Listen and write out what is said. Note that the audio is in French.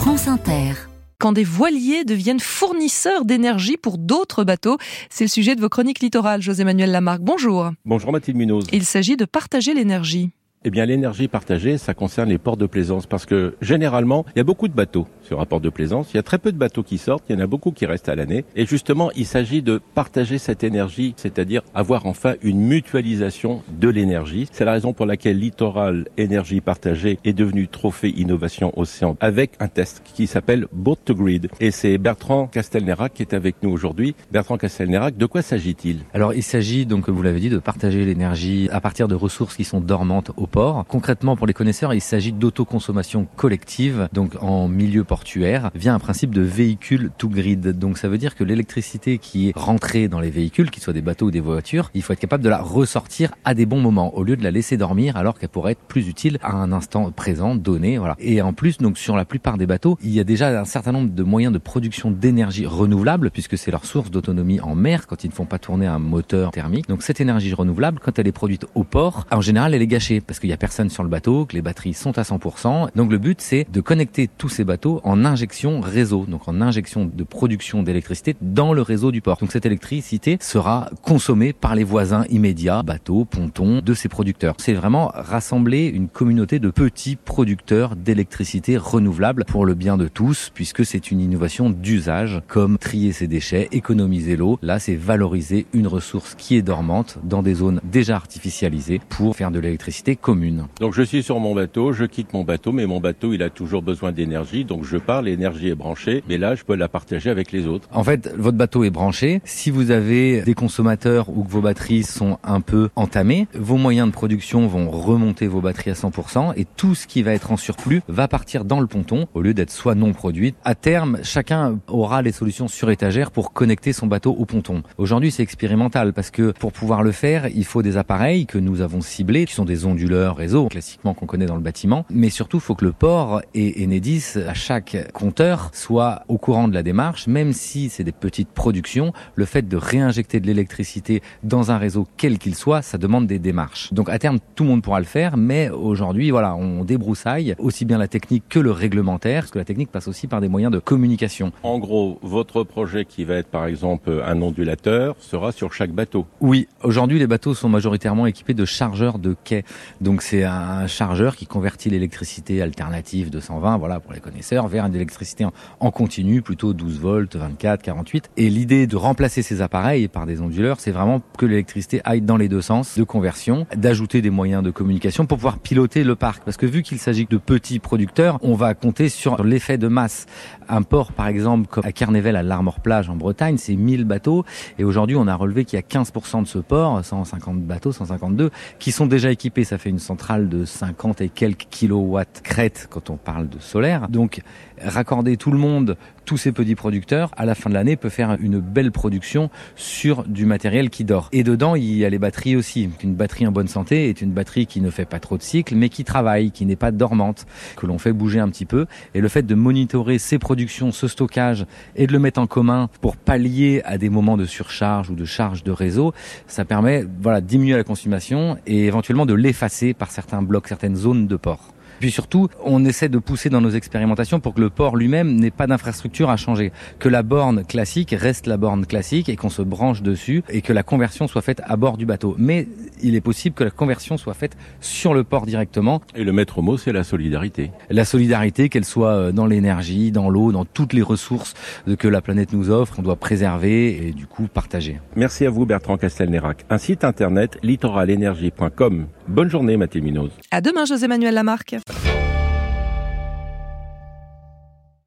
France Inter. Quand des voiliers deviennent fournisseurs d'énergie pour d'autres bateaux, c'est le sujet de vos chroniques littorales. José-Manuel Lamarque, bonjour. Bonjour Mathilde Munoz. Il s'agit de partager l'énergie. Eh bien, l'énergie partagée, ça concerne les ports de plaisance parce que, généralement, il y a beaucoup de bateaux sur un port de plaisance. Il y a très peu de bateaux qui sortent, il y en a beaucoup qui restent à l'année. Et justement, il s'agit de partager cette énergie, c'est-à-dire avoir enfin une mutualisation de l'énergie. C'est la raison pour laquelle Littoral Énergie Partagée est devenu trophée innovation océan avec un test qui s'appelle Boat to Grid. Et c'est Bertrand Castelnerac qui est avec nous aujourd'hui. Bertrand Castelnerac, de quoi s'agit-il ? Alors, il s'agit donc, comme vous l'avez dit, de partager l'énergie à partir de ressources qui sont dormantes au port. Concrètement, pour les connaisseurs, il s'agit d'autoconsommation collective, donc en milieu portuaire, via un principe de véhicule to grid. Donc ça veut dire que l'électricité qui est rentrée dans les véhicules, qu'ils soient des bateaux ou des voitures, il faut être capable de la ressortir à des bons moments, au lieu de la laisser dormir alors qu'elle pourrait être plus utile à un instant présent, donné, voilà. Et en plus, donc sur la plupart des bateaux, il y a déjà un certain nombre de moyens de production d'énergie renouvelable, puisque c'est leur source d'autonomie en mer quand ils ne font pas tourner un moteur thermique. Donc cette énergie renouvelable, quand elle est produite au port, en général, elle est gâchée, parce qu'il y a personne sur le bateau, que les batteries sont à 100%. Donc le but, c'est de connecter tous ces bateaux en injection réseau, donc en injection de production d'électricité dans le réseau du port. Donc cette électricité sera consommée par les voisins immédiats, bateaux, pontons, de ces producteurs. C'est vraiment rassembler une communauté de petits producteurs d'électricité renouvelable pour le bien de tous, puisque c'est une innovation d'usage, comme trier ses déchets, économiser l'eau. Là, c'est valoriser une ressource qui est dormante dans des zones déjà artificialisées pour faire de l'électricité commune. Donc je suis sur mon bateau, je quitte mon bateau, mais mon bateau il a toujours besoin d'énergie, donc je pars, l'énergie est branchée, mais là je peux la partager avec les autres. En fait, votre bateau est branché. Si vous avez des consommateurs ou que vos batteries sont un peu entamées, vos moyens de production vont remonter vos batteries à 100% et tout ce qui va être en surplus va partir dans le ponton au lieu d'être soit non produit. À terme, chacun aura les solutions sur étagère pour connecter son bateau au ponton. Aujourd'hui, c'est expérimental parce que pour pouvoir le faire, il faut des appareils que nous avons ciblés, qui sont des onduleurs réseau, classiquement qu'on connaît dans le bâtiment. Mais surtout, il faut que le port et Enedis, à chaque compteur, soit au courant de la démarche, même si c'est des petites productions. Le fait de réinjecter de l'électricité dans un réseau quel qu'il soit, ça demande des démarches. Donc à terme, tout le monde pourra le faire, mais aujourd'hui, voilà, on débroussaille aussi bien la technique que le réglementaire, parce que la technique passe aussi par des moyens de communication. En gros, votre projet qui va être par exemple un ondulateur sera sur chaque bateau. Oui, aujourd'hui les bateaux sont majoritairement équipés de chargeurs de quai. Donc c'est un chargeur qui convertit l'électricité alternative de 120, voilà pour les connaisseurs, vers une électricité en continu, plutôt 12 volts, 24, 48. Et l'idée de remplacer ces appareils par des onduleurs, c'est vraiment que l'électricité aille dans les deux sens de conversion, d'ajouter des moyens de communication pour pouvoir piloter le parc. Parce que vu qu'il s'agit de petits producteurs, on va compter sur l'effet de masse. Un port, par exemple, comme à Carnével, à l'Armor-Plage en Bretagne, c'est 1000 bateaux. Et aujourd'hui, on a relevé qu'il y a 15% de ce port, 150 bateaux, 152, qui sont déjà équipés. Ça fait une centrale de 50 et quelques kilowatts crête quand on parle de solaire. Donc, raccorder tout le monde, tous ces petits producteurs, à la fin de l'année, peut faire une belle production sur du matériel qui dort. Et dedans, il y a les batteries aussi. Une batterie en bonne santé est une batterie qui ne fait pas trop de cycles, mais qui travaille, qui n'est pas dormante, que l'on fait bouger un petit peu. Et le fait de monitorer ces productions, ce stockage, et de le mettre en commun pour pallier à des moments de surcharge ou de charge de réseau, ça permet, voilà, de diminuer la consommation et éventuellement de l'effacer par certains blocs, certaines zones de port. Puis surtout, on essaie de pousser dans nos expérimentations pour que le port lui-même n'ait pas d'infrastructure à changer. Que la borne classique reste la borne classique et qu'on se branche dessus et que la conversion soit faite à bord du bateau. Mais il est possible que la conversion soit faite sur le port directement. Et le maître mot, c'est la solidarité. La solidarité, qu'elle soit dans l'énergie, dans l'eau, dans toutes les ressources que la planète nous offre, qu'on doit préserver et du coup partager. Merci à vous Bertrand Castelnerac. Un site internet, littoralenergie.com. Bonne journée Mathilde Munoz. À demain, José-Manuel Lamarque.